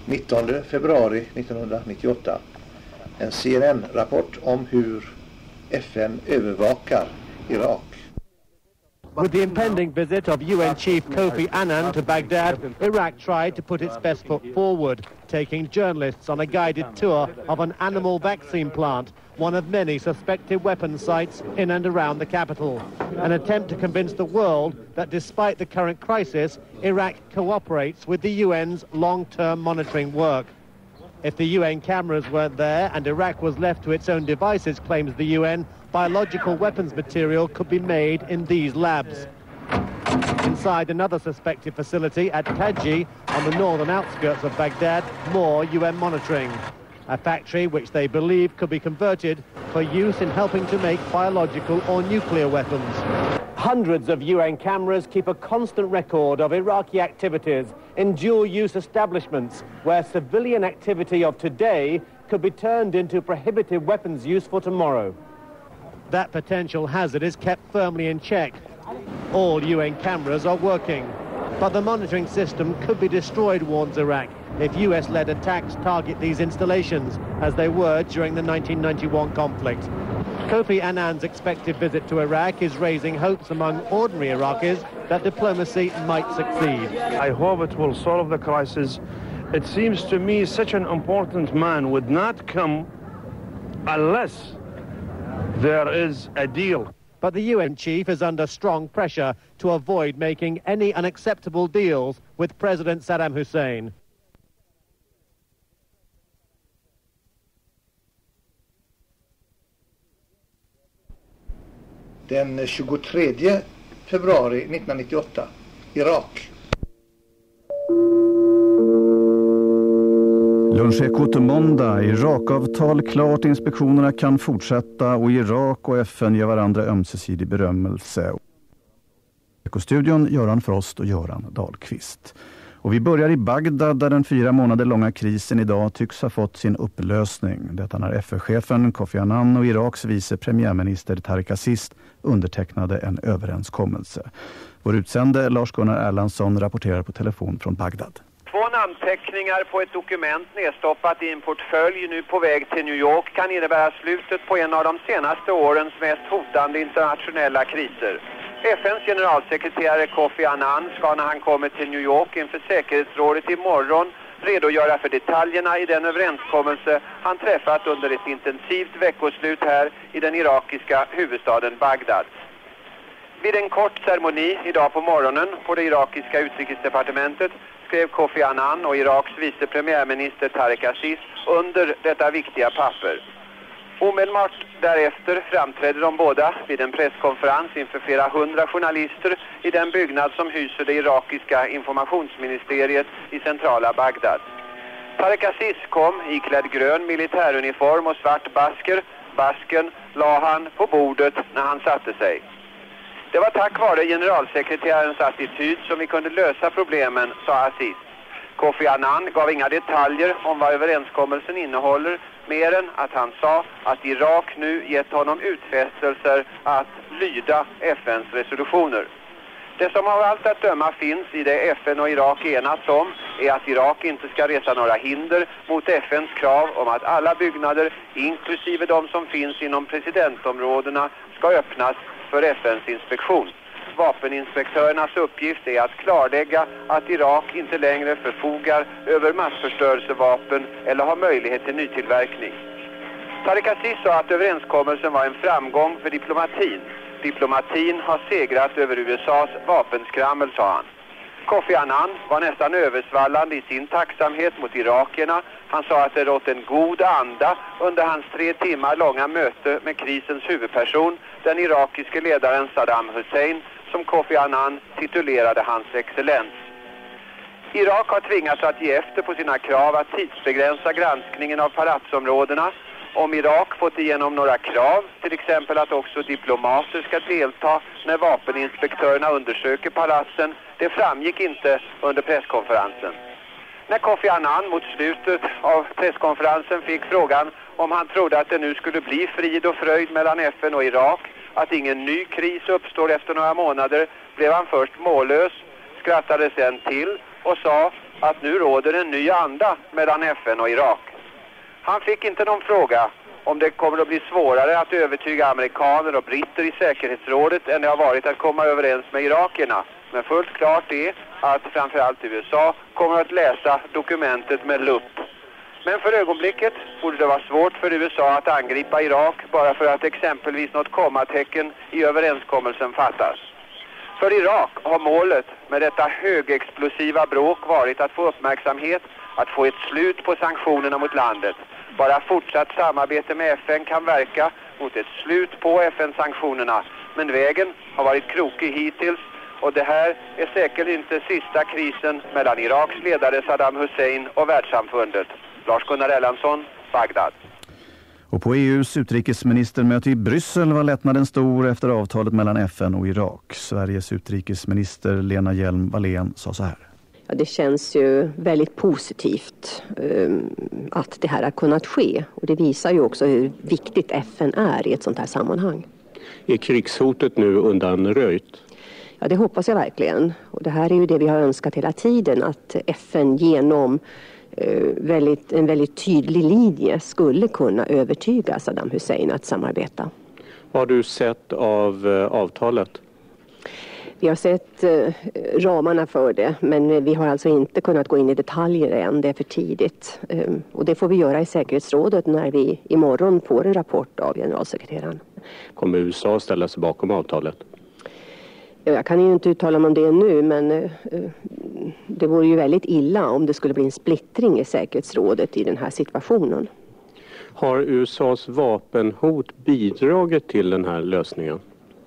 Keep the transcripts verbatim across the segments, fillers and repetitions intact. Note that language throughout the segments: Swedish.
nittonde februari nittonhundranittioåtta. En C N N-rapport om hur F N övervakar Irak. With the impending visit of U N Chief Kofi Annan to Baghdad, Iraq tried to put its best foot forward, taking journalists on a guided tour of an animal vaccine plant, one of many suspected weapons sites in and around the capital. An attempt to convince the world that despite the current crisis, Iraq cooperates with the U N's long-term monitoring work. If the U N cameras weren't there and Iraq was left to its own devices, claims the U N, biological weapons material could be made in these labs. Inside another suspected facility at Taji, on the northern outskirts of Baghdad, more U N monitoring. A factory which they believe could be converted for use in helping to make biological or nuclear weapons. Hundreds of U N cameras keep a constant record of Iraqi activities in dual-use establishments where civilian activity of today could be turned into prohibited weapons use for tomorrow. That potential hazard is kept firmly in check. All U N cameras are working, but the monitoring system could be destroyed, warns Iraq, if U S-led attacks target these installations, as they were during the nineteen ninety-one conflict. Kofi Annan's expected visit to Iraq is raising hopes among ordinary Iraqis that diplomacy might succeed. I hope it will solve the crisis. It seems to me such an important man would not come unless there is a deal. But the U N chief is under strong pressure to avoid making any unacceptable deals with President Saddam Hussein. Den tjugotredje februari nittonhundranittioåtta, Irak. Lunchekot måndag. Irak-avtal klart. Inspektionerna kan fortsätta och Irak och F N ger varandra ömsesidig berömmelse. Ekostudion Göran Frost och Göran Dahlqvist. Och vi börjar i Bagdad där den fyra månader långa krisen idag tycks ha fått sin upplösning. Detta när F N-chefen Kofi Annan och Iraks vice premiärminister Tariq Aziz undertecknade en överenskommelse. Vår utsände Lars-Gunnar Erlandsson rapporterar på telefon från Bagdad. Två namnteckningar på ett dokument nedstoppat i en portfölj nu på väg till New York kan innebära slutet på en av de senaste årens mest hotande internationella kriser. F N:s generalsekreterare Kofi Annan ska när han kommer till New York inför säkerhetsrådet imorgon redogöra för detaljerna i den överenskommelse han träffat under ett intensivt veckoslut här i den irakiska huvudstaden Bagdad. Vid en kort ceremoni idag på morgonen på det irakiska utrikesdepartementet skrev Kofi Annan och Iraks vice premiärminister Tariq Aziz under detta viktiga papper. Omedelbart därefter framträdde de båda vid en presskonferens inför flera hundra journalister i den byggnad som hyser det irakiska informationsministeriet i centrala Bagdad. Tariq Aziz kom iklädd grön militäruniform och svart basker. Basken la han på bordet när han satte sig. Det var tack vare generalsekreterarens attityd som vi kunde lösa problemen, sa Aziz. Kofi Annan gav inga detaljer om vad överenskommelsen innehåller, mer än att han sa att Irak nu gett honom utfästelser att lyda F N:s resolutioner. Det som av allt att döma finns i det F N och Irak enats om är att Irak inte ska resa några hinder mot F N:s krav om att alla byggnader, inklusive de som finns inom presidentområdena, ska öppnas för F N:s inspektion. Vapeninspektörernas uppgift är att klarlägga att Irak inte längre förfogar över massförstörelsevapen eller har möjlighet till nytillverkning. Tariq Aziz sa att överenskommelsen var en framgång för diplomatin. Diplomatin har segrat över U S A:s vapenskrammel, sa han. Kofi Annan var nästan översvallande i sin tacksamhet mot irakierna. Han sa att det rått en god anda under hans tre timmar långa möte med krisens huvudperson, den irakiske ledaren Saddam Hussein, som Kofi Annan titulerade hans excellens. Irak har tvingats att ge efter på sina krav att tidsbegränsa granskningen av palatsområdena. Om Irak fått igenom några krav, till exempel att också diplomater ska delta när vapeninspektörerna undersöker palatsen, det framgick inte under presskonferensen. När Kofi Annan mot slutet av presskonferensen fick frågan om han trodde att det nu skulle bli frid och fröjd mellan F N och Irak, att ingen ny kris uppstår efter några månader, blev han först mållös, skrattade sen till och sa att nu råder en ny anda mellan F N och Irak. Han fick inte någon fråga om det kommer att bli svårare att övertyga amerikaner och britter i säkerhetsrådet än det har varit att komma överens med irakierna. Men fullt klart är att framförallt U S A kommer att läsa dokumentet med lupp. Men för ögonblicket borde det vara svårt för U S A att angripa Irak bara för att exempelvis något kommatecken i överenskommelsen fattas. För Irak har målet med detta högexplosiva bråk varit att få uppmärksamhet, att få ett slut på sanktionerna mot landet. Bara fortsatt samarbete med F N kan verka mot ett slut på F N-sanktionerna. Men vägen har varit krokig hittills och det här är säkert inte sista krisen mellan Iraks ledare Saddam Hussein och världssamfundet. Lars-Gunnar Erlandsson, Bagdad. Och på E U:s utrikesministermöte i Bryssel var lättnaden stor efter avtalet mellan F N och Irak. Sveriges utrikesminister Lena Hjelm-Wallén sa så här. Ja, det känns ju väldigt positivt um, att det här har kunnat ske. Och det visar ju också hur viktigt F N är i ett sånt här sammanhang. Är krigshotet nu undanröjt? Ja, det hoppas jag verkligen. Och det här är ju det vi har önskat hela tiden. Att F N genom uh, väldigt, en väldigt tydlig linje skulle kunna övertyga Saddam Hussein att samarbeta. Vad har du sett av uh, avtalet? Vi har sett eh, ramarna för det, men vi har alltså inte kunnat gå in i detaljer än, det är för tidigt. Eh, och det får vi göra i säkerhetsrådet när vi imorgon får en rapport av generalsekreteraren. Kommer U S A ställa sig bakom avtalet? Jag kan ju inte uttala mig om det nu, men eh, det vore ju väldigt illa om det skulle bli en splittring i säkerhetsrådet i den här situationen. Har U S A:s vapenhot bidragit till den här lösningen?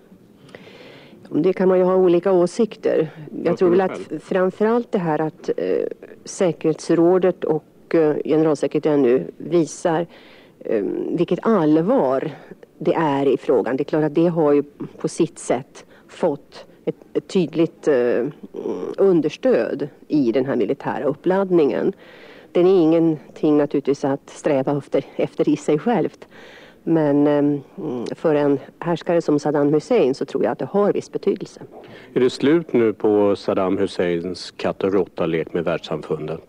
Det kan man ju ha olika åsikter. Jag tror väl att framförallt det här att eh, säkerhetsrådet och eh, generalsekreteraren nu visar eh, vilket allvar det är i frågan. Det är klart att det har ju på sitt sätt fått ett, ett tydligt eh, understöd i den här militära uppladdningen. Den är ingenting naturligtvis att sträva efter, efter i sig självt. Men för en härskare som Saddam Hussein så tror jag att det har viss betydelse. Är det slut nu på Saddam Husseins katt- och råttalek med världssamfundet?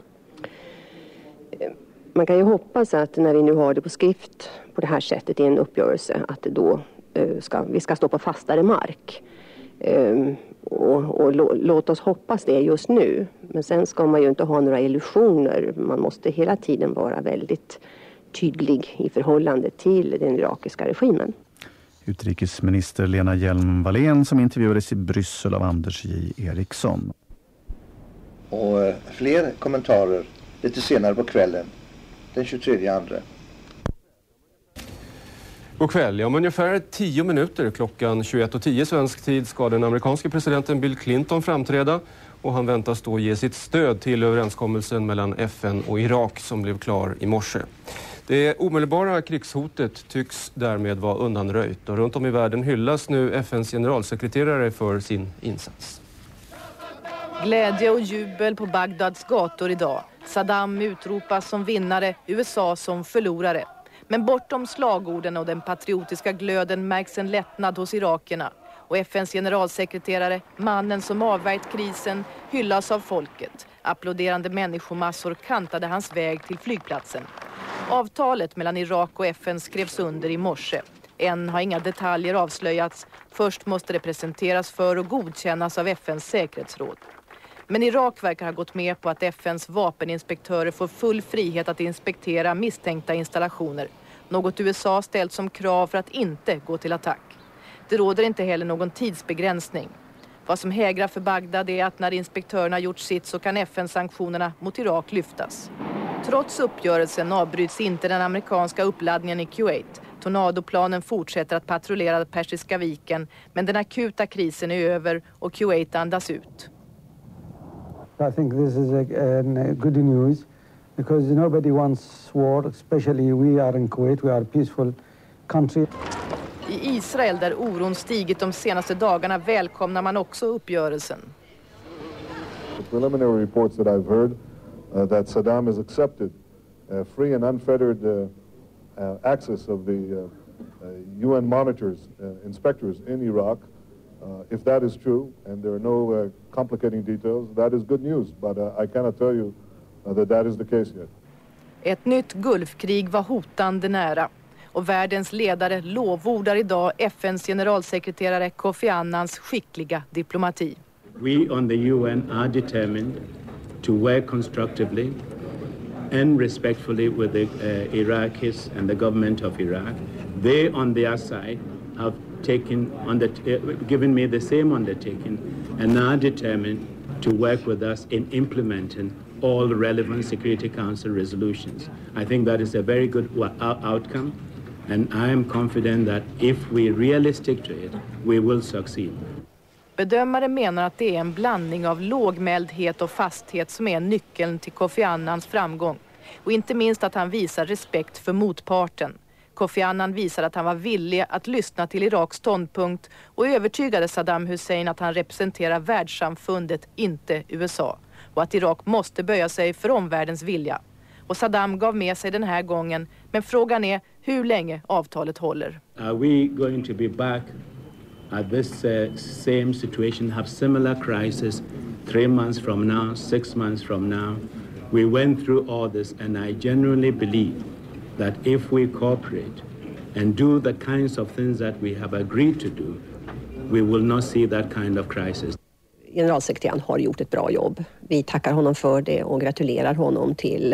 Man kan ju hoppas att när vi nu har det på skrift på det här sättet i en uppgörelse att det då ska, vi ska stå på fastare mark. Och, och lå, låt oss hoppas det just nu. Men sen ska man ju inte ha några illusioner. Man måste hela tiden vara väldigt tydlig i förhållande till den irakiska regimen. Utrikesminister Lena Hjelm-Wallén som intervjuades i Bryssel av Anders J. Eriksson. Och eh, fler kommentarer lite senare på kvällen, den tjugotredje andra. God kväll. Om ungefär tio minuter klockan tjugoett och tio svensk tid ska den amerikanske presidenten Bill Clinton framträda och han väntas då ge sitt stöd till överenskommelsen mellan F N och Irak som blev klar i morse. Det omedelbara krigshotet tycks därmed vara undanröjt och runt om i världen hyllas nu F N:s generalsekreterare för sin insats. Glädje och jubel på Bagdads gator idag. Saddam utropas som vinnare, U S A som förlorare. Men bortom slagorden och den patriotiska glöden märks en lättnad hos irakierna. Och F N:s generalsekreterare, mannen som avvärjt krisen, hyllas av folket. Applåderande människomassor kantade hans väg till flygplatsen. Avtalet mellan Irak och F N skrevs under i morse. Än har inga detaljer avslöjats. Först måste det presenteras för och godkännas av F N:s säkerhetsråd. Men Irak verkar ha gått med på att F N:s vapeninspektörer får full frihet att inspektera misstänkta installationer. Något U S A ställt som krav för att inte gå till attack. Det råder inte heller någon tidsbegränsning. Vad som hägrar för Bagdad är att när inspektörerna gjort sitt så kan F N-sanktionerna mot Irak lyftas. Trots uppgörelsen avbryts inte den amerikanska uppladdningen i Kuwait. Tornadoplanen fortsätter att patrullera Persiska viken, men den akuta krisen är över och Kuwait andas ut. I think this is a, a good news because nobody wants war, especially we are in Kuwait, we are a peaceful country. I Israel, där oron stigit de senaste dagarna, välkomnar man också uppgörelsen. The preliminary reports that I've heard uh, that Saddam has accepted uh, free and unfettered uh, uh, access of the uh, uh, U N monitors, uh, inspectors in Iraq. Uh, if that is true, and there are no uh, complicating details, that is good news. But uh, I cannot tell you uh, that that is the case yet. Ett nytt Gulfkrig var hotande nära. Och världens ledare lovordar idag F N:s generalsekreterare Kofi Annans skickliga diplomati. We on the U N are determined to work constructively and respectfully with the uh, Iraqis and the government of Iraq. They on their side have taken under, uh, given me the same undertaking and are determined to work with us in implementing all the relevant Security Council resolutions. I think that is a very good outcome, and I am confident that if we really stick to it, we will succeed. Bedömare menar att det är en blandning av lågmäldhet och fasthet som är nyckeln till Kofi Annans framgång. Och inte minst att han visar respekt för motparten. Kofi Annan visar att han var villig att lyssna till Iraks ståndpunkt och övertygade Saddam Hussein att han representerar världssamfundet, inte U S A. Och att Irak måste böja sig för omvärldens vilja. Och Saddam gav med sig den här gången, men frågan är hur länge avtalet håller. Are we going to be back at this uh, same situation, have similar crisis three months from now, six months from now? We went through all this, and I genuinely believe that if we cooperate and do the kinds of things that we have agreed to do, we will not see that kind of crisis. Generalsekreteraren har gjort ett bra jobb. Vi tackar honom för det och gratulerar honom till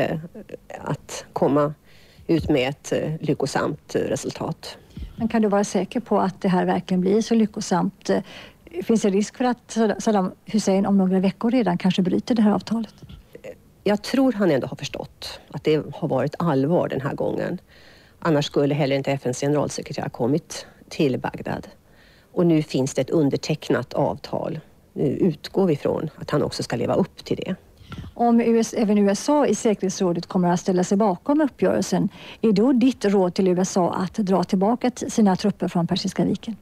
att komma ut med ett lyckosamt resultat. Men kan du vara säker på att det här verkligen blir så lyckosamt? Finns det risk för att Saddam Hussein om några veckor redan kanske bryter det här avtalet? Jag tror han ändå har förstått att det har varit allvar den här gången. Annars skulle heller inte F N:s generalsekreterare kommit till Bagdad. Och nu finns det ett undertecknat avtal. Nu utgår vi från att han också ska leva upp till det. Om U S, även U S A i säkerhetsrådet kommer att ställa sig bakom uppgörelsen, är då ditt råd till U S A att dra tillbaka sina trupper från Persiska viken?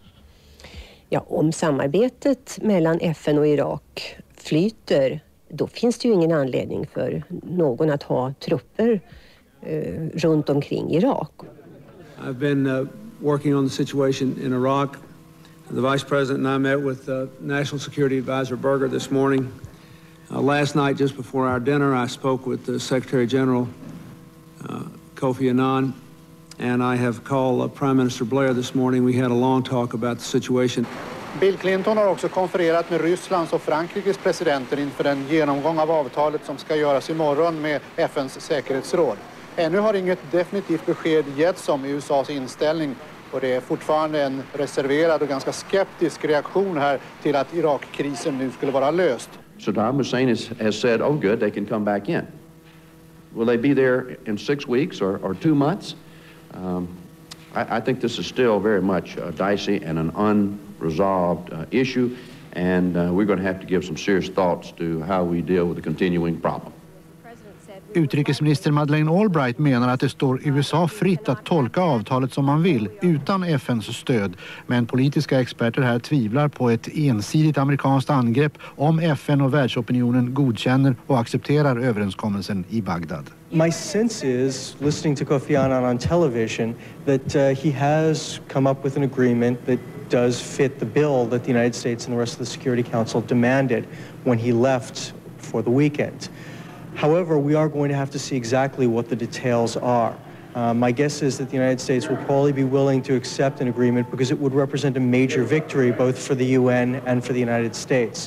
Ja, om samarbetet mellan F N och Irak flyter, då finns det ju ingen anledning för någon att ha trupper eh, runt omkring Irak. I've been uh, working on the situation in Iraq. The Vice President and I met with uh, National Security Advisor Berger this morning. Uh, last night, just before our dinner, I spoke with the Secretary General uh, Kofi Annan, and I have called uh, Prime Minister Blair this morning. We had a long talk about the situation. Bill Clinton har också konfererat med Rysslands och Frankrikes presidenter inför en genomgång av avtalet som ska göras imorgon med F N:s säkerhetsråd. Ännu har inget definitivt besked getts om U S A:s inställning, och det är fortfarande en reserverad och ganska skeptisk reaktion här till att Irakkrisen nu skulle vara löst. Saddam Hussein has, has said, oh good, they can come back in. Will they be there in six weeks or, or two months? Um, I, I think this is still very much uh, dicey and an unresolved uh, issue, and uh, we're going to have to give some serious thoughts to how we deal with the continuing problem. Utrikesminister Madeleine Albright menar att det står U S A fritt att tolka avtalet som man vill utan F N:s stöd. Men politiska experter här tvivlar på ett ensidigt amerikanskt angrepp om F N och världsopinionen godkänner och accepterar överenskommelsen i Bagdad. My sense is, listening to Kofi Annan on television, that uh, he has come up with an agreement that does fit the bill that the United States and the rest of the Security Council demanded when he left for the weekend. However, we are going to have to see exactly what the details are. Uh, my guess is that the United States will probably be willing to accept an agreement because it would represent a major victory both for the U N and for the United States.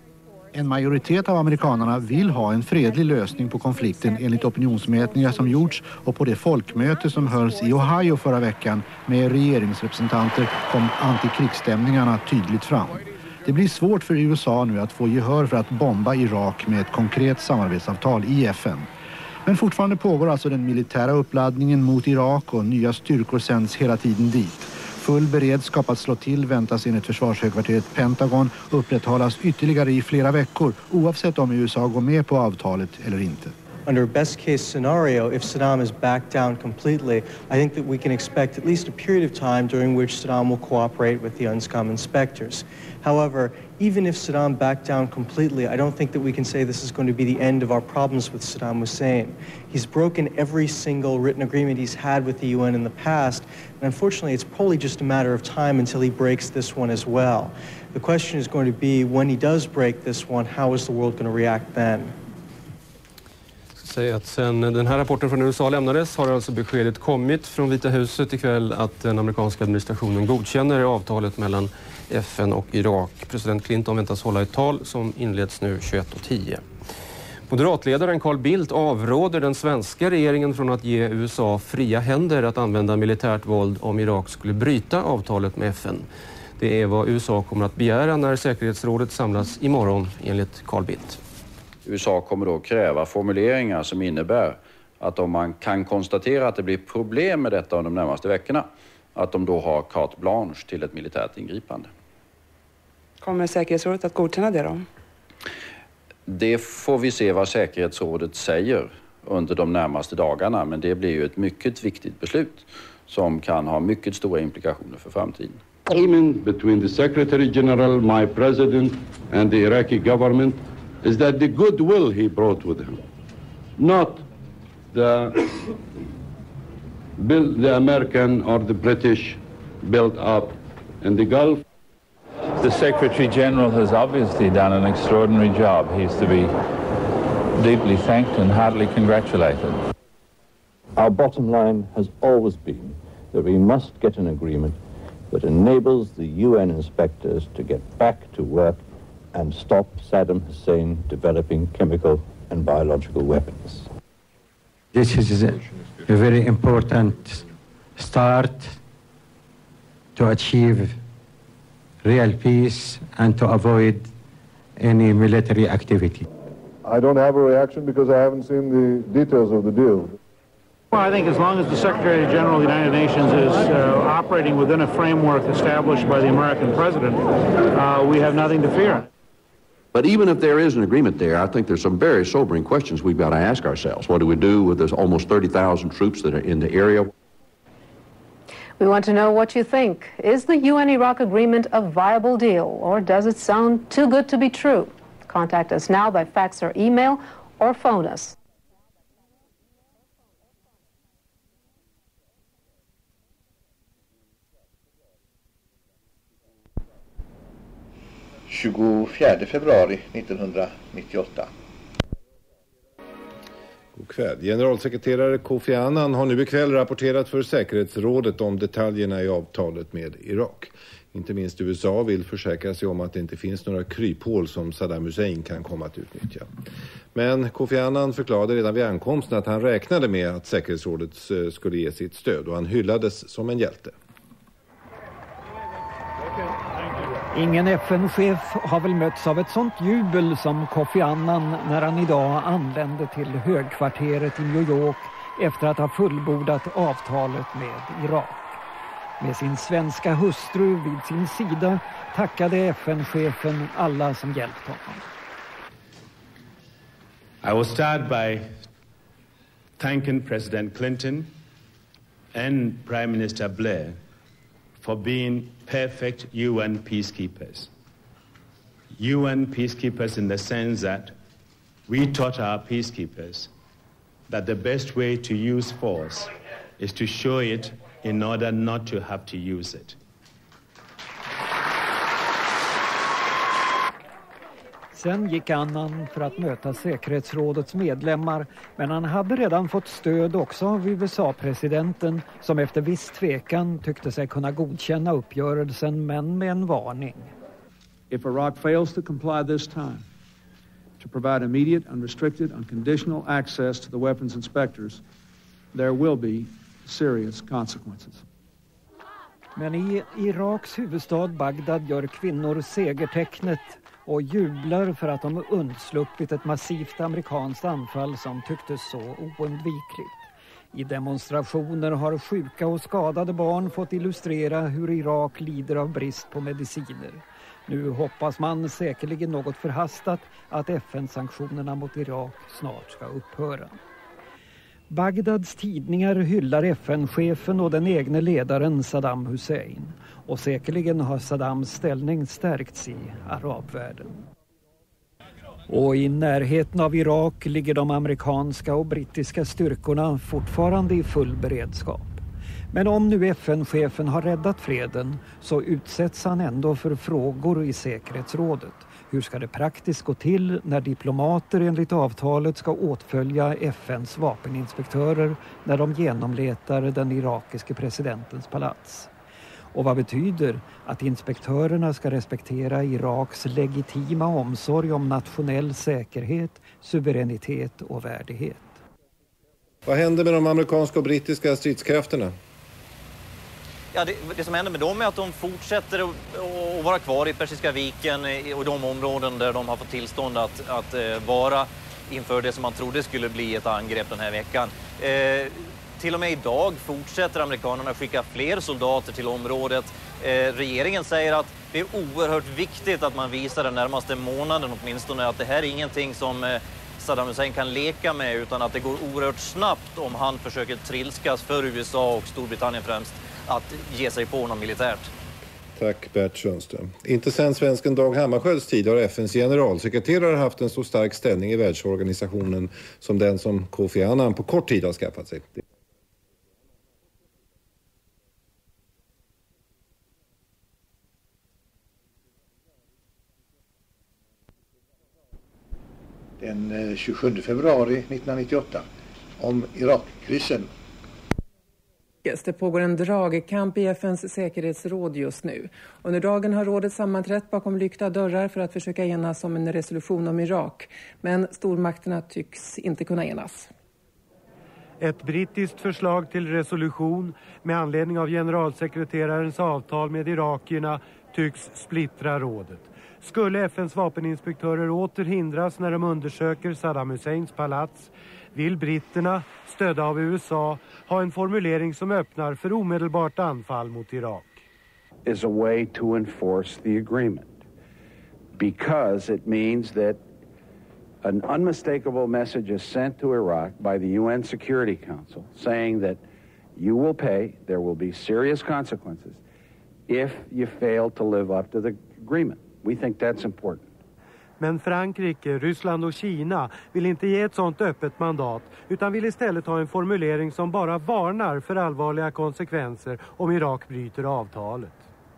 En majoritet av amerikanerna vill ha en fredlig lösning på konflikten enligt opinionsmätningar som gjorts, och på det folkmöte som hölls i Ohio förra veckan med regeringsrepresentanter kom antikrigsstämningarna tydligt fram. Det blir svårt för U S A nu att få gehör för att bomba Irak med ett konkret samarbetsavtal i F N. Men fortfarande pågår alltså den militära uppladdningen mot Irak och nya styrkor sänds hela tiden dit. Full beredskap att slå till väntas enligt försvarshögkvarteret Pentagon upprätthållas ytterligare i flera veckor oavsett om U S A går med på avtalet eller inte. Under a best case scenario, if Saddam is backed down completely, I think that we can expect at least a period of time during which Saddam will cooperate with the UNSCOM inspectors. However, even if Saddam backed down completely, I don't think that we can say this is going to be the end of our problems with Saddam Hussein. He's broken every single written agreement he's had with the U N in the past, and unfortunately it's probably just a matter of time until he breaks this one as well. The question is going to be, when he does break this one, how is the world going to react then? säger att sen den här rapporten från U S A lämnades har alltså beskedet kommit från Vita huset ikväll att den amerikanska administrationen godkänner avtalet mellan F N och Irak. President Clinton väntas hålla ett tal som inleds nu tjugoett och tio. Moderatledaren Carl Bildt avråder den svenska regeringen från att ge U S A fria händer att använda militärt våld om Irak skulle bryta avtalet med F N. Det är vad U S A kommer att begära när säkerhetsrådet samlas imorgon, enligt Carl Bildt. U S A kommer då kräva formuleringar som innebär att om man kan konstatera att det blir problem med detta under de närmaste veckorna, att de då har carte blanche till ett militärt ingripande. Kommer säkerhetsrådet att godkänna det då? Det får vi se vad säkerhetsrådet säger under de närmaste dagarna, men det blir ju ett mycket viktigt beslut som kan ha mycket stora implikationer för framtiden. Agreement between the Secretary General, my president, and the Iraqi government is that the goodwill he brought with him, not the build the American or the British built up in the Gulf. The Secretary General has obviously done an extraordinary job. He is to be deeply thanked and heartily congratulated. Our bottom line has always been that we must get an agreement that enables the U N inspectors to get back to work and stop Saddam Hussein developing chemical and biological weapons. This is a, a very important start to achieve real peace and to avoid any military activity. I don't have a reaction because I haven't seen the details of the deal. Well, I think as long as the Secretary General of the United Nations is uh, operating within a framework established by the American president, uh, we have nothing to fear. But even if there is an agreement there, I think there's some very sobering questions we've got to ask ourselves. What do we do with those almost thirty thousand troops that are in the area? We want to know what you think. Is the U N-Iraq agreement a viable deal, or does it sound too good to be true? Contact us now by fax or email, or phone us. tjugofjärde februari nittonhundranittioåtta. God kväll. Generalsekreterare Kofi Annan har nu ikväll rapporterat för säkerhetsrådet om detaljerna i avtalet med Irak. Inte minst U S A vill försäkra sig om att det inte finns några kryphål som Saddam Hussein kan komma att utnyttja. Men Kofi Annan förklarade redan vid ankomsten att han räknade med att säkerhetsrådet skulle ge sitt stöd och han hyllades som en hjälte. Ingen F N-chef har väl mötts av ett sånt jubel som Kofi Annan när han idag anlände till högkvarteret i New York efter att ha fullbordat avtalet med Irak. Med sin svenska hustru vid sin sida tackade F N-chefen alla som hjälpt honom. I will start by thanking President Clinton and Prime Minister Blair for being perfect U N peacekeepers. U N peacekeepers in the sense that we taught our peacekeepers that the best way to use force is to show it in order not to have to use it. Sen gick Annan för att möta säkerhetsrådets medlemmar, men han hade redan fått stöd också av U S A-presidenten som efter viss tvekan tyckte sig kunna godkänna uppgörelsen, men med en varning. If Iraq fails to comply this time, to provide immediate, unrestricted, unconditional access to the weapons inspectors, there will be serious consequences. Men i Iraks huvudstad Bagdad gör kvinnor segertecknet och jublar för att de undsluppit ett massivt amerikanskt anfall som tycktes så oundvikligt. I demonstrationer har sjuka och skadade barn fått illustrera hur Irak lider av brist på mediciner. Nu hoppas man säkerligen något förhastat att F N-sanktionerna mot Irak snart ska upphöra. Bagdads tidningar hyllar F N-chefen och den egna ledaren Saddam Hussein. Och säkerligen har Saddams ställning stärkts i arabvärlden. Och i närheten av Irak ligger de amerikanska och brittiska styrkorna fortfarande i full beredskap. Men om nu F N-chefen har räddat freden så utsätts han ändå för frågor i säkerhetsrådet. Hur ska det praktiskt gå till när diplomater enligt avtalet ska åtfölja F N:s vapeninspektörer när de genomletar den irakiske presidentens palats? Och vad betyder att inspektörerna ska respektera Iraks legitima omsorg om nationell säkerhet, suveränitet och värdighet? Vad händer med de amerikanska och brittiska stridskrafterna? Ja, det, det som händer med dem är att de fortsätter att, att vara kvar i Persiska viken och de områden där de har fått tillstånd att, att vara inför det som man trodde skulle bli ett angrepp den här veckan. Eh, till och med idag fortsätter amerikanerna skicka fler soldater till området. Eh, regeringen säger att det är oerhört viktigt att man visar den närmaste månaden åtminstone att det här är ingenting som eh, Saddam Hussein kan leka med, utan att det går oerhört snabbt om han försöker trilskas för U S A och Storbritannien främst att ge sig på honom militärt. Tack Bert Sundström. Inte sedan svensken Dag Hammarskjölds tid har F N:s generalsekreterare haft en så stark ställning i världsorganisationen som den som Kofi Annan på kort tid har skaffat sig. Den tjugosjunde februari nittonhundranittioåtta om Irakkrisen. Det pågår en dragkamp i F N:s säkerhetsråd just nu. Under dagen har rådet sammanträtt bakom lyckta dörrar för att försöka enas om en resolution om Irak. Men stormakterna tycks inte kunna enas. Ett brittiskt förslag till resolution med anledning av generalsekreterarens avtal med irakierna tycks splittra rådet. Skulle F N:s vapeninspektörer åter hindras när de undersöker Saddam Husseins palats, vill britterna, stödda av U S A, ha en formulering som öppnar för omedelbart anfall mot Irak. Is a way to enforce the agreement because it means that an unmistakable message is sent to Iraq by the U N Security Council saying that you will pay, there will be serious consequences if you fail to live up to the agreement. We think that's important. Men Frankrike, Ryssland och Kina vill inte ge ett sådant öppet mandat utan vill istället ha en formulering som bara varnar för allvarliga konsekvenser om Irak bryter avtalet.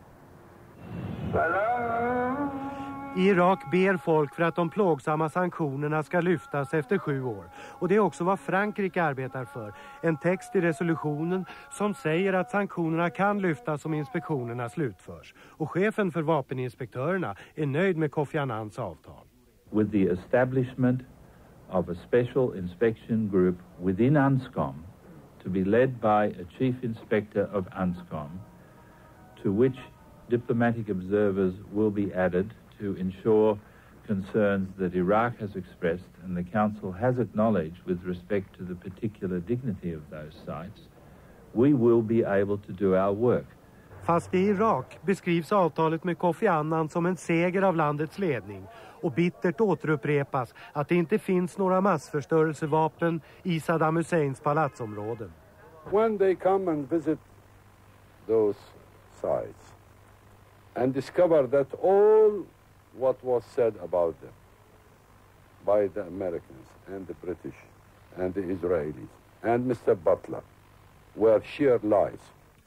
I Irak ber folk för att de plågsamma sanktionerna ska lyftas efter sju år. Och det är också vad Frankrike arbetar för. En text i resolutionen som säger att sanktionerna kan lyftas om inspektionerna slutförs. Och chefen för vapeninspektörerna är nöjd med Kofi Annans avtal. With the establishment of a special inspection group within UNSCOM to be led by a chief inspector of UNSCOM to which diplomatic observers will be added to ensure concerns that Iraq has expressed and the Council has acknowledged with respect to the particular dignity of those sites, we will be able to do our work. Fast i Irak beskrivs avtalet med Kofi Annan som en seger av landets ledning och bittert återupprepas att det inte finns några massförstörelsevapen i Saddam Husseins palatsområden. When they come and visit those sites and discover that all what was said about them by the Americans and the British and the Israelis and Mister Butler were sheer lies.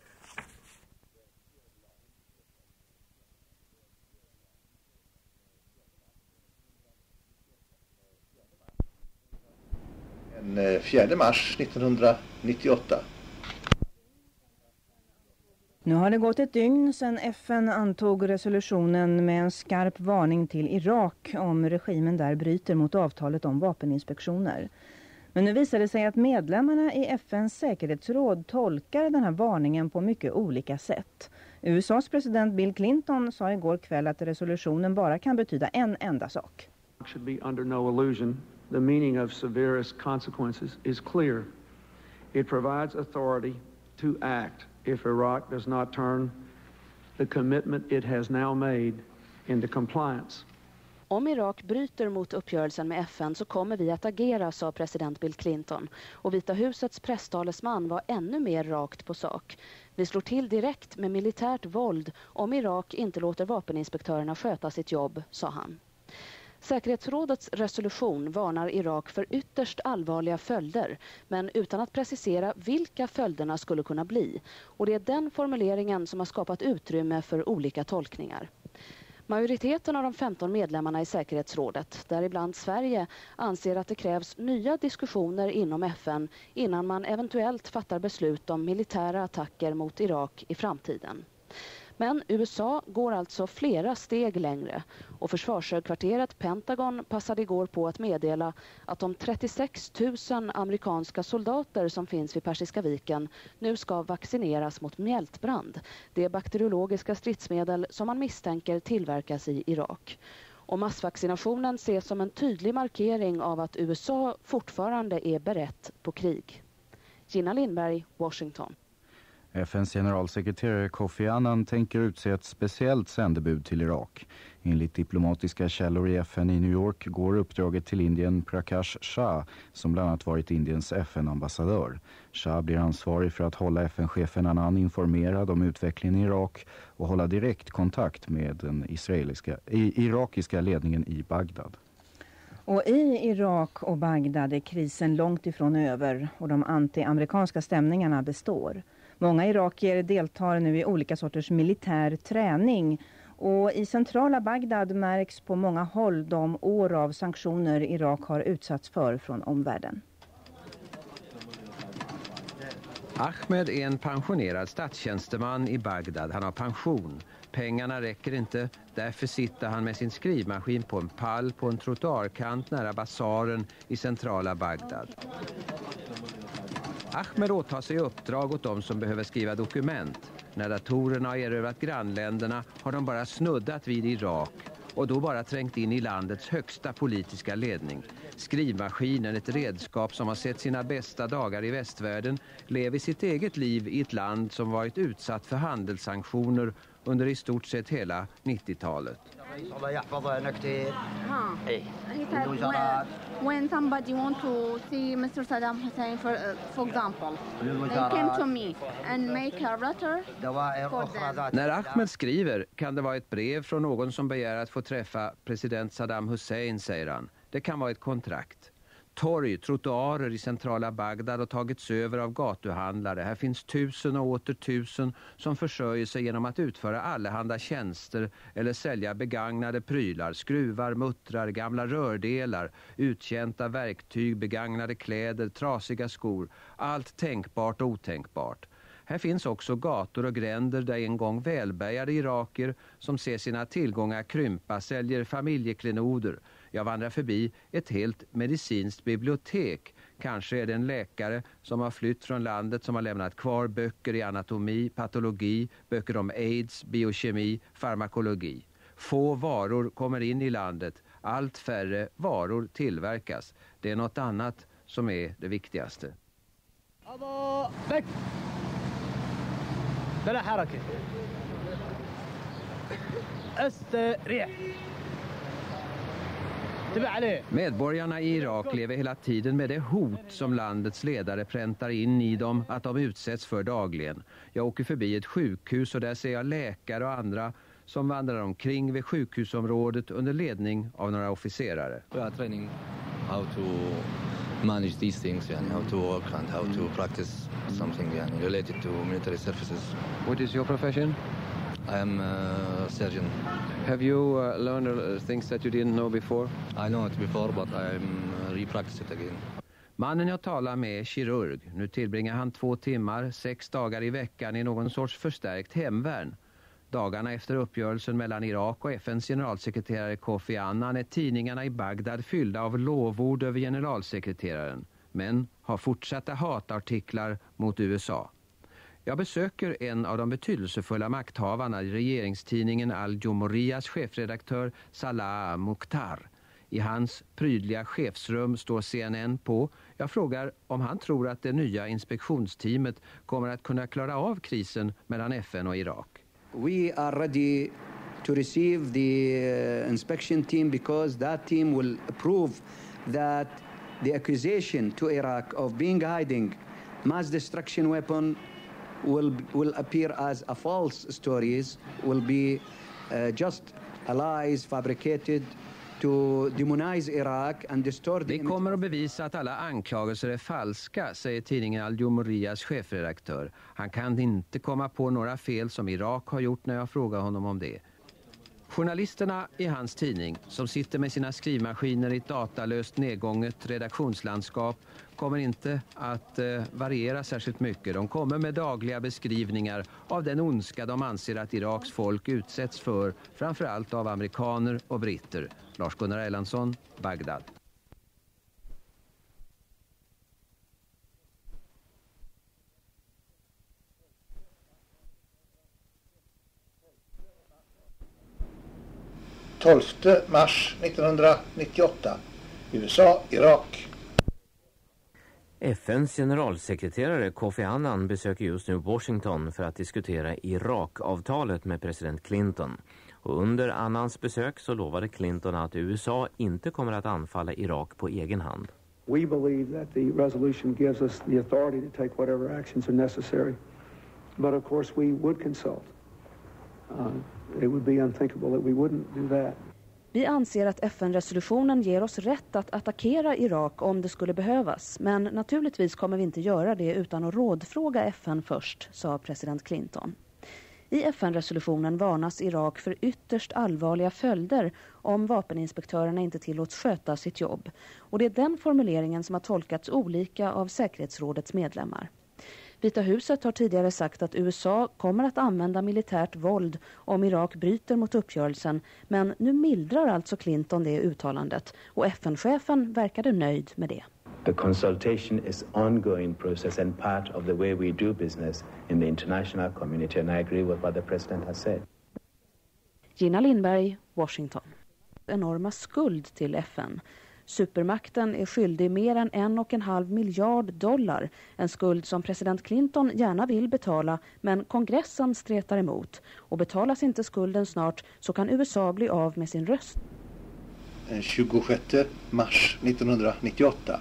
Den fjärde mars nittonhundranittioåtta. Nu har det gått ett dygn sedan F N antog resolutionen med en skarp varning till Irak om regimen där bryter mot avtalet om vapeninspektioner. Men nu visar det sig att medlemmarna i F N:s säkerhetsråd tolkar den här varningen på mycket olika sätt. U S A:s president Bill Clinton sa igår kväll att resolutionen bara kan betyda en enda sak. Should be under no illusion. The meaning of severest consequences is clear. It provides authority to act if Iraq does not turn the commitment it has now made into compliance. Om Irak bryter mot uppgörelsen med F N så kommer vi att agera, sa president Bill Clinton. Och Vita husets presstalesman var ännu mer rakt på sak. Vi slår till direkt med militärt våld om Irak inte låter vapeninspektörerna sköta sitt jobb, sa han. Säkerhetsrådets resolution varnar Irak för ytterst allvarliga följder, men utan att precisera vilka följderna skulle kunna bli. Och det är den formuleringen som har skapat utrymme för olika tolkningar. Majoriteten av de femton medlemmarna i säkerhetsrådet, däribland Sverige, anser att det krävs nya diskussioner inom F N innan man eventuellt fattar beslut om militära attacker mot Irak i framtiden. Men U S A går alltså flera steg längre och försvarshögkvarteret Pentagon passade igår på att meddela att de trettiosex tusen amerikanska soldater som finns vid Persiska viken nu ska vaccineras mot mjältbrand, det bakteriologiska stridsmedel som man misstänker tillverkas i Irak. Och massvaccinationen ses som en tydlig markering av att U S A fortfarande är berett på krig. Gina Lindberg, Washington. F N:s generalsekreterare Kofi Annan tänker utse ett speciellt sändebud till Irak. Enligt diplomatiska källor i F N i New York går uppdraget till Indien Prakash Shah, som bland annat varit Indiens F N-ambassadör. Shah blir ansvarig för att hålla F N-chefen Annan informerad om utvecklingen i Irak och hålla direkt kontakt med den israeliska, i, irakiska ledningen i Bagdad. Och i Irak och Bagdad är krisen långt ifrån över och de anti-amerikanska stämningarna består. Många irakier deltar nu i olika sorters militär träning och i centrala Bagdad märks på många håll de år av sanktioner Irak har utsatts för från omvärlden. Ahmed är en pensionerad statstjänsteman i Bagdad. Han har pension. Pengarna räcker inte, därför sitter han med sin skrivmaskin på en pall på en trottoarkant nära basaren i centrala Bagdad. Ahmed åtar sig uppdrag åt de som behöver skriva dokument. När datorerna har erövrat grannländerna har de bara snuddat vid Irak och då bara trängt in i landets högsta politiska ledning. Skrivmaskinen, ett redskap som har sett sina bästa dagar i västvärlden, lever sitt eget liv i ett land som varit utsatt för handelssanktioner under i stort sett hela nittiotalet. When somebody want to see mister Saddam Hussein, for, uh, for example, they came to me and make a letter for them. När Ahmed skriver kan det vara ett brev från någon som begär att få träffa president Saddam Hussein, säger han. Det kan vara ett kontrakt. Torg, trottoarer i centrala Bagdad har tagits över av gatuhandlare. Här finns tusen och åter tusen som försörjer sig genom att utföra allehanda tjänster eller sälja begagnade prylar, skruvar, muttrar, gamla rördelar, uttjänta verktyg, begagnade kläder, trasiga skor. Allt tänkbart och otänkbart. Här finns också gator och gränder där en gång välbärgade iraker som ser sina tillgångar krympa säljer familjeklenoder. Jag vandrar förbi ett helt medicinskt bibliotek. Kanske är det en läkare som har flytt från landet som har lämnat kvar böcker i anatomi, patologi, böcker om aids, biokemi, farmakologi. Få varor kommer in i landet. Allt färre varor tillverkas. Det är något annat som är det viktigaste. بلا حركة استريح تبع عليه. Medborgarna i Irak lever hela tiden med det hot som landets ledare präntar in i dem att de utsätts för dagligen. Jag åker förbi ett sjukhus och där ser jag läkare och andra som vandrar omkring vid sjukhusområdet under ledning av några officerare. We are training how to manage these things and how to work and how to practice something related to military services. What is your profession? I am a surgeon. Have you uh, learned uh, things that you didn't know before? I know it before, but I'm uh, re-practice it again. Mannen jag talar med är kirurg. Nu tillbringar han två timmar, sex dagar i veckan i någon sorts förstärkt hemvärn. Dagarna efter uppgörelsen mellan Irak och F N:s generalsekreterare Kofi Annan är tidningarna i Bagdad fyllda av lovord över generalsekreteraren, men har fortsatta hatartiklar mot U S A. Jag besöker en av de betydelsefulla makthavarna i regeringstidningen Al-Jumhuriyas chefredaktör Salah Mukhtar. I hans prydliga chefsrum står C N N på. Jag frågar om han tror att det nya inspektionsteamet kommer att kunna klara av krisen mellan F N och Irak. We are ready to receive the uh, inspection team because that team will prove that the accusation to Iraq of being hiding mass destruction weapon will will appear as a false stories, will be uh, just a lies fabricated to demonize Iraq and distort the... Det kommer att bevisa att alla anklagelser är falska, säger tidningen Al-Jumhuriyas chefredaktör. Han kan inte komma på några fel som Irak har gjort när jag frågar honom om det. Journalisterna i hans tidning, som sitter med sina skrivmaskiner i ett datalöst nedgånget redaktionslandskap, kommer inte att eh, variera särskilt mycket. De kommer med dagliga beskrivningar av den ondska de anser att Iraks folk utsätts för, framförallt av amerikaner och britter. Lars-Gunnar Erlandsson, Bagdad. tolfte mars nittonhundranittioåtta. U S A, Irak. F N:s generalsekreterare Kofi Annan besöker just nu Washington för att diskutera Irak-avtalet med president Clinton. Och under Annans besök så lovade Clinton att U S A inte kommer att anfalla Irak på egen hand. We believe that the resolution gives us the authority to take whatever actions are necessary. But of course we would consult. Uh, it would be unthinkable that we wouldn't do that. Vi anser att F N-resolutionen ger oss rätt att attackera Irak om det skulle behövas. Men naturligtvis kommer vi inte göra det utan att rådfråga F N först, sa president Clinton. I F N-resolutionen varnas Irak för ytterst allvarliga följder om vapeninspektörerna inte tillåts sköta sitt jobb. Och det är den formuleringen som har tolkats olika av säkerhetsrådets medlemmar. Vita huset har tidigare sagt att U S A kommer att använda militärt våld om Irak bryter mot uppgörelsen, men nu mildrar alltså Clinton det uttalandet och F N-chefen verkade nöjd med det. The consultation is ongoing process and part of the way we do business in the international community, and I agree with what the president has said. Gina Lindberg, Washington. Enorma skuld till F N. Supermakten är skyldig mer än en och en halv miljard dollar. En skuld som president Clinton gärna vill betala, men kongressen stretar emot. Och betalas inte skulden snart så kan U S A bli av med sin röst. Den tjugosjätte mars nittonhundranittioåtta.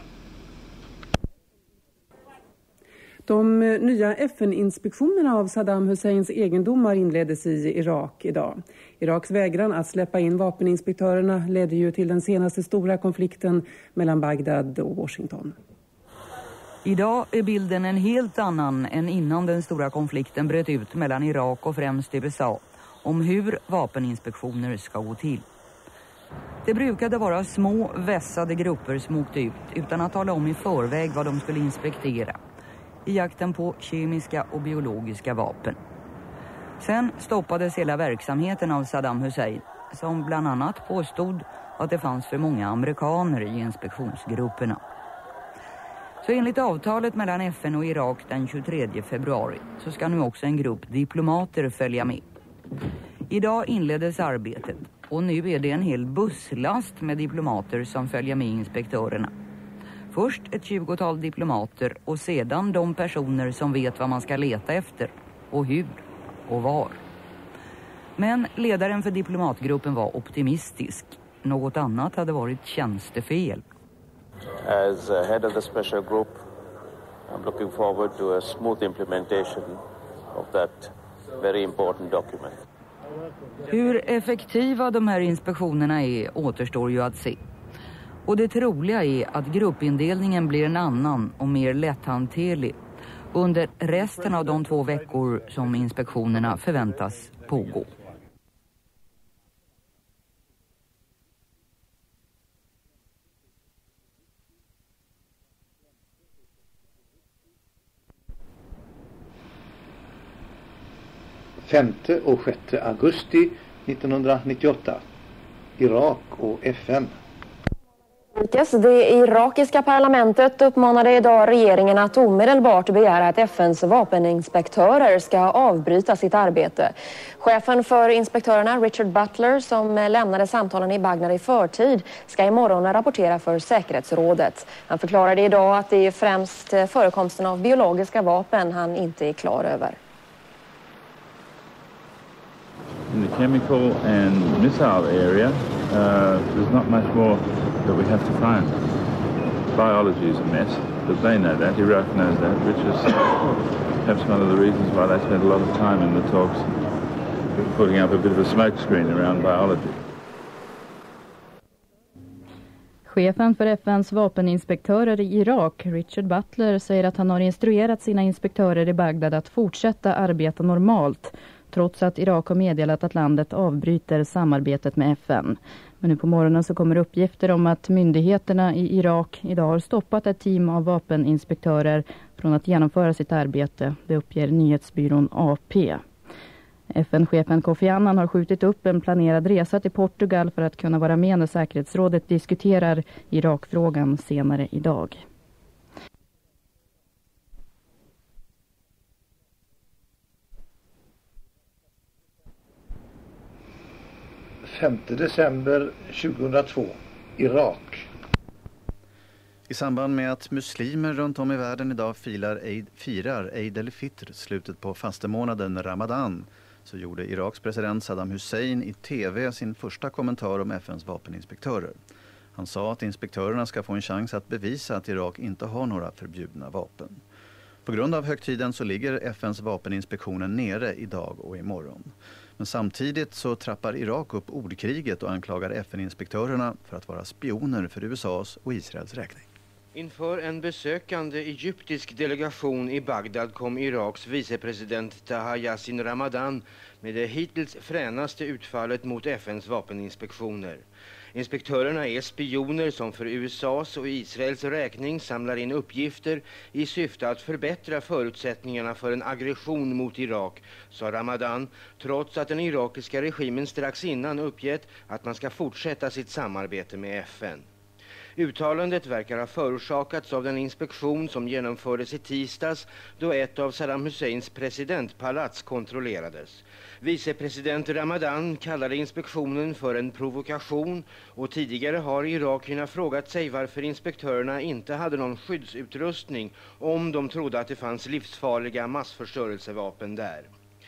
De nya F N-inspektionerna av Saddam Husseins egendomar inleddes i Irak idag. Iraks vägran att släppa in vapeninspektörerna ledde ju till den senaste stora konflikten mellan Bagdad och Washington. Idag är bilden en helt annan än innan den stora konflikten bröt ut mellan Irak och främst U S A om hur vapeninspektioner ska gå till. Det brukade vara små vässade grupper som åkte ut utan att tala om i förväg vad de skulle inspektera i jakten på kemiska och biologiska vapen. Sen stoppades hela verksamheten av Saddam Hussein, som bland annat påstod att det fanns för många amerikaner i inspektionsgrupperna. Så enligt avtalet mellan F N och Irak den tjugotredje februari så ska nu också en grupp diplomater följa med. Idag inleddes arbetet och nu är det en hel busslast med diplomater som följer med inspektörerna. Först ett tjugotal diplomater och sedan de personer som vet vad man ska leta efter och hur och var. Men ledaren för diplomatgruppen var optimistisk. Något annat hade varit tjänstefel. As uh, head of the special group, I'm looking forward to a smooth implementation of that very important document. Hur effektiva de här inspektionerna är återstår ju att se. Och det troliga är att gruppindelningen blir en annan och mer lätthanterlig under resten av de två veckor som inspektionerna förväntas pågå. femte och sjätte augusti nittonhundranittioåtta. Irak och F N. Det irakiska parlamentet uppmanade idag regeringen att omedelbart begära att F N:s vapeninspektörer ska avbryta sitt arbete. Chefen för inspektörerna, Richard Butler, som lämnade samtalen i Bagdad i förtid, ska imorgon rapportera för säkerhetsrådet. Han förklarade idag att det är främst förekomsten av biologiska vapen han inte är klar över. In the chemical and missile area, uh, there's not much more that we have to find. Biology is a mess, but they know that, Iraq knows that, which is perhaps one of the reasons why they spent a lot of time in the talks putting up a bit of a smoke screen around biology. Chefen för F N:s vapeninspektörer i Irak, Richard Butler, säger att han har instruerat sina inspektörer i Bagdad att fortsätta arbeta normalt trots att Irak har meddelat att landet avbryter samarbetet med F N. Men nu på morgonen så kommer uppgifter om att myndigheterna i Irak idag har stoppat ett team av vapeninspektörer från att genomföra sitt arbete. Det uppger nyhetsbyrån A P. F N-chefen Kofi Annan har skjutit upp en planerad resa till Portugal för att kunna vara med när säkerhetsrådet diskuterar Irakfrågan senare idag. femte december tjugohundratvå, Irak. I samband med att muslimer runt om i världen idag firar Eid, firar Eid el-Fitr, slutet på fastemånaden Ramadan, så gjorde Iraks president Saddam Hussein i tv sin första kommentar om F N:s vapeninspektörer. Han sa att inspektörerna ska få en chans att bevisa att Irak inte har några förbjudna vapen. På grund av högtiden så ligger F N:s vapeninspektionen nere idag och imorgon. Men samtidigt så trappar Irak upp ordkriget och anklagar F N-inspektörerna för att vara spioner för U S A:s och Israels räkning. Inför en besökande egyptisk delegation i Bagdad kom Iraks vicepresident Taha Yassin Ramadan med det hittills fränaste utfallet mot F N:s vapeninspektioner. Inspektörerna är spioner som för U S A:s och Israels räkning samlar in uppgifter i syfte att förbättra förutsättningarna för en aggression mot Irak, sa Ramadan, trots att den irakiska regimen strax innan uppgett att man ska fortsätta sitt samarbete med F N. Uttalandet verkar ha förorsakats av den inspektion som genomfördes i tisdags då ett av Saddam Husseins presidentpalats kontrollerades. Vicepresident Ramadan kallade inspektionen för en provokation och tidigare har irakierna frågat sig varför inspektörerna inte hade någon skyddsutrustning om de trodde att det fanns livsfarliga massförstörelsevapen där.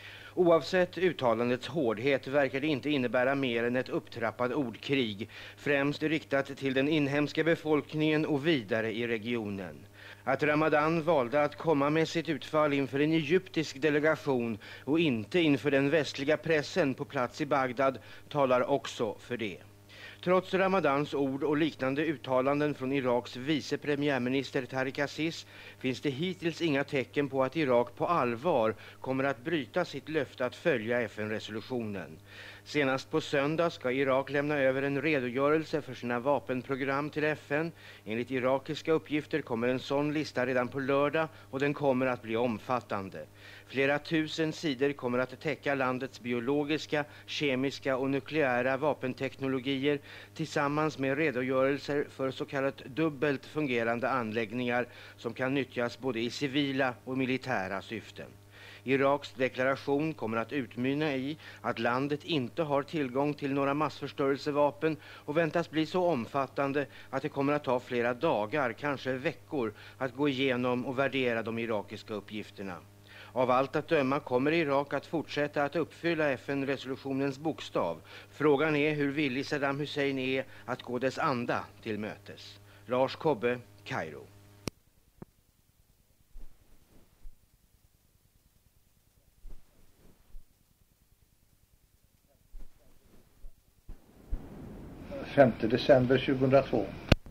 Oavsett uttalandets hårdhet verkar det inte innebära mer än ett upptrappat ordkrig, främst riktat till den inhemska befolkningen och vidare i regionen. Att Ramadan valde att komma med sitt utfall inför en egyptisk delegation och inte inför den västliga pressen på plats i Bagdad talar också för det. Trots Ramadans ord och liknande uttalanden från Iraks vice premiärminister Tariq Aziz finns det hittills inga tecken på att Irak på allvar kommer att bryta sitt löfte att följa F N-resolutionen. Senast på söndag ska Irak lämna över en redogörelse för sina vapenprogram till F N. Enligt irakiska uppgifter kommer en sån lista redan på lördag och den kommer att bli omfattande. Flera tusen sidor kommer att täcka landets biologiska, kemiska och nukleära vapenteknologier tillsammans med redogörelser för så kallat dubbelt fungerande anläggningar som kan nyttjas både i civila och militära syften. Iraks deklaration kommer att utmynna i att landet inte har tillgång till några massförstörelsevapen och väntas bli så omfattande att det kommer att ta flera dagar, kanske veckor, att gå igenom och värdera de irakiska uppgifterna. Av allt att döma kommer Irak att fortsätta att uppfylla F N-resolutionens bokstav. Frågan är hur villig Saddam Hussein är att gå dess anda till mötes. Lars Kobbe, Kairo. femte december tjugohundratvå.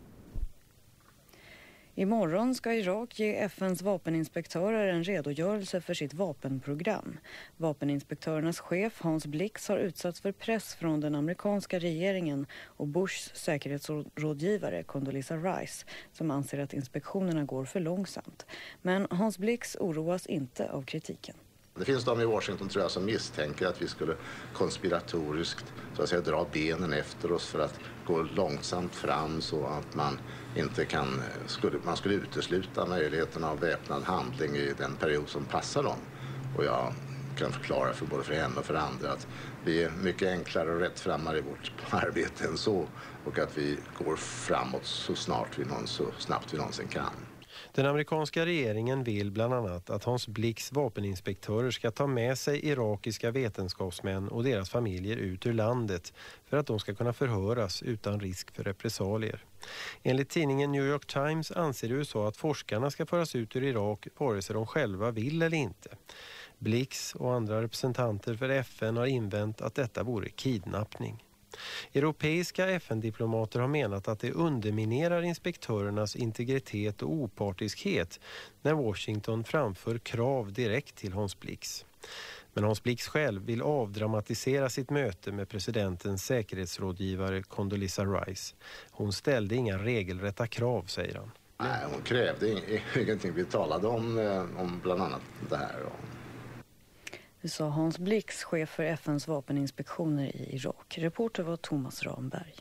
Imorgon ska Irak ge F N:s vapeninspektörer en redogörelse för sitt vapenprogram. Vapeninspektörernas chef Hans Blix har utsatts för press från den amerikanska regeringen och Bushs säkerhetsrådgivare Condoleezza Rice som anser att inspektionerna går för långsamt. Men Hans Blix oroas inte av kritiken. Det finns de i Washington tror jag som misstänker att vi skulle konspiratoriskt så att säga dra benen efter oss för att gå långsamt fram så att man inte kan skulle, man skulle utesluta möjligheten av väpnad handling i den period som passar dem. Och jag kan förklara för både för henne och för andra att vi är mycket enklare och rättframmare i vårt arbete än så och att vi går framåt så snart vi någon, så snabbt vi någonsin kan. Den amerikanska regeringen vill bland annat att Hans Blix vapeninspektörer ska ta med sig irakiska vetenskapsmän och deras familjer ut ur landet för att de ska kunna förhöras utan risk för repressalier. Enligt tidningen New York Times anser U S A att forskarna ska föras ut ur Irak vare sig de själva vill eller inte. Blix och andra representanter för F N har invänt att detta vore kidnappning. Europeiska F N-diplomater har menat att det underminerar inspektörernas integritet och opartiskhet när Washington framför krav direkt till Hans Blix. Men Hans Blix själv vill avdramatisera sitt möte med presidentens säkerhetsrådgivare Condoleezza Rice. Hon ställde inga regelrätta krav, säger han. Nej, hon krävde ingenting. Vi talade om, om bland annat det här. Det sa Hans Blix, chef för F N:s vapeninspektioner i Irak. Reporter var Thomas Ramberg.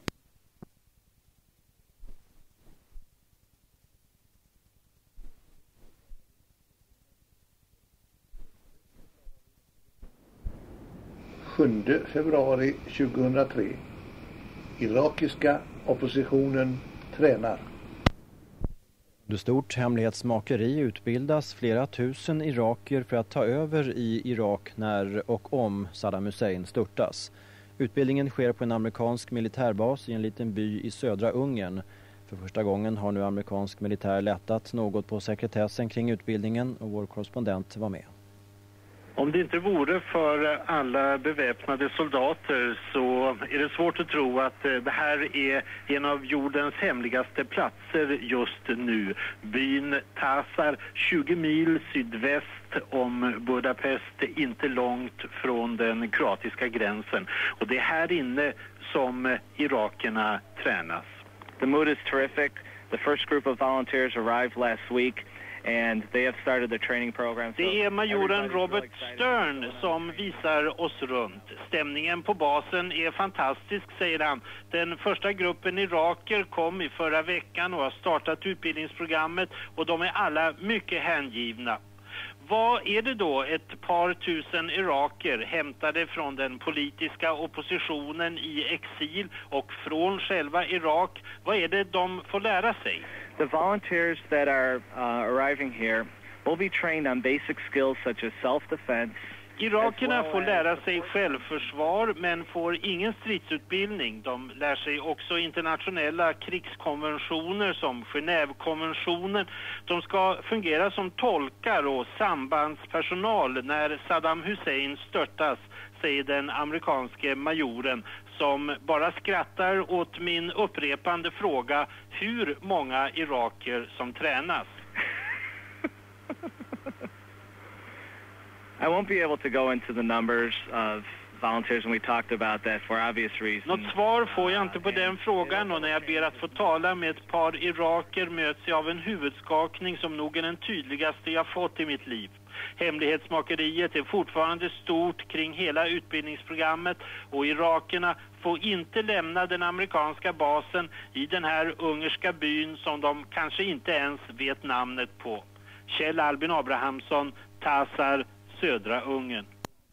sjunde februari tjugohundratre. Irakiska oppositionen tränar. Under stort hemlighetsmakeri utbildas flera tusen irakier för att ta över i Irak när och om Saddam Hussein störtas. Utbildningen sker på en amerikansk militärbas i en liten by i södra Ungern. För första gången har nu amerikansk militär lättat något på sekretessen kring utbildningen och vår korrespondent var med. Om det inte vore för alla beväpnade soldater så är det svårt att tro att det här är en av jordens hemligaste platser just nu. Byn Tasar, tjugo mil sydväst om Budapest, inte långt från den kroatiska gränsen. Och det är här inne som irakerna tränas. The mood is terrific. The first group of volunteers arrived last week. And they have started the training program. Det är majoren Robert Stern som visar oss runt. Stämningen på basen är fantastisk, säger han. Den första gruppen iraker kom i förra veckan och har startat utbildningsprogrammet och de är alla mycket hängivna. Vad är det då ett par tusen iraker hämtade från den politiska oppositionen i exil och från själva Irak? Vad är det de får lära sig? The volunteers that are uh, arriving here will be trained on basic skills such as self-defense. Irakerna får lära sig självförsvar men får ingen stridsutbildning. De lär sig också internationella krigskonventioner som Genèvekonventionen. De ska fungera som tolkar och sambandspersonal när Saddam Hussein störtas, säger den amerikanske majoren som bara skrattar åt min upprepande fråga hur många iraker som tränas. I won't be able to go into the numbers of volunteers and we talked about that for obvious reasons. Något svar får jag inte på den frågan och när jag ber att få tala med ett par iraker möts jag av en huvudskakning som nog är den tydligaste jag fått i mitt liv. Hemlighetsmakeriet är fortfarande stort kring hela utbildningsprogrammet och irakerna får inte lämna den amerikanska basen i den här ungerska byn som de kanske inte ens vet namnet på. Kjell Albin Abrahamsson, Tasar, södra Ungern.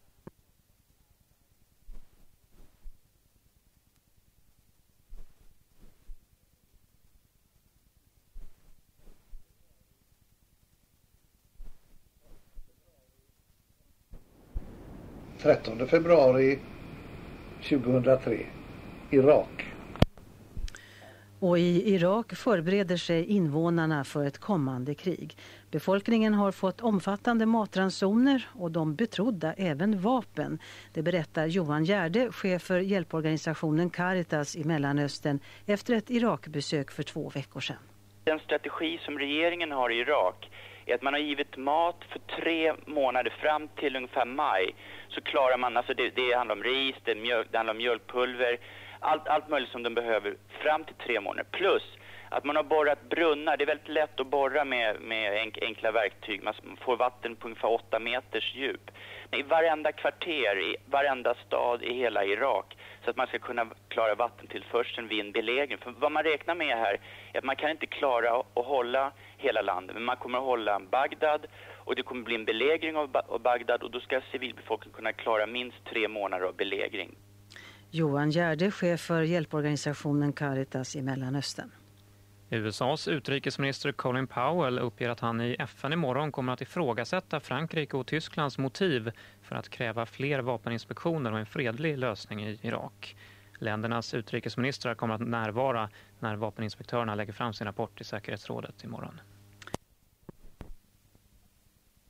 trettonde februari tjugohundratre. Irak. Och i Irak förbereder sig invånarna för ett kommande krig. Befolkningen har fått omfattande matransoner och de betrodda även vapen. Det berättar Johan Gärde, chef för hjälporganisationen Caritas i Mellanöstern, efter ett Irakbesök för två veckor sedan. Den strategi som regeringen har i Irak är att man har givit mat för tre månader fram till ungefär maj. Så klarar man, alltså det, det handlar om ris, det, mjölk, det handlar om mjölkpulver, allt, allt möjligt som de behöver fram till tre månader. Plus att man har borrat brunnar, det är väldigt lätt att borra med, med enkla verktyg. Man får vatten på ungefär åtta meters djup. I varenda kvarter, i varenda stad i hela Irak. Så att man ska kunna klara vattentillförseln vid en belägring. För vad man räknar med här är att man kan inte klara att hålla hela landet. Men man kommer att hålla Bagdad och det kommer bli en belägring av Bagdad. Och då ska civilbefolkningen kunna klara minst tre månader av belägring. Johan Gärde, chef för hjälporganisationen Caritas i Mellanöstern. U S A:s utrikesminister Colin Powell uppger att han i F N imorgon kommer att ifrågasätta Frankrike och Tysklands motiv för att kräva fler vapeninspektioner och en fredlig lösning i Irak. Ländernas utrikesministrar kommer att närvara när vapeninspektörerna lägger fram sin rapport i säkerhetsrådet imorgon.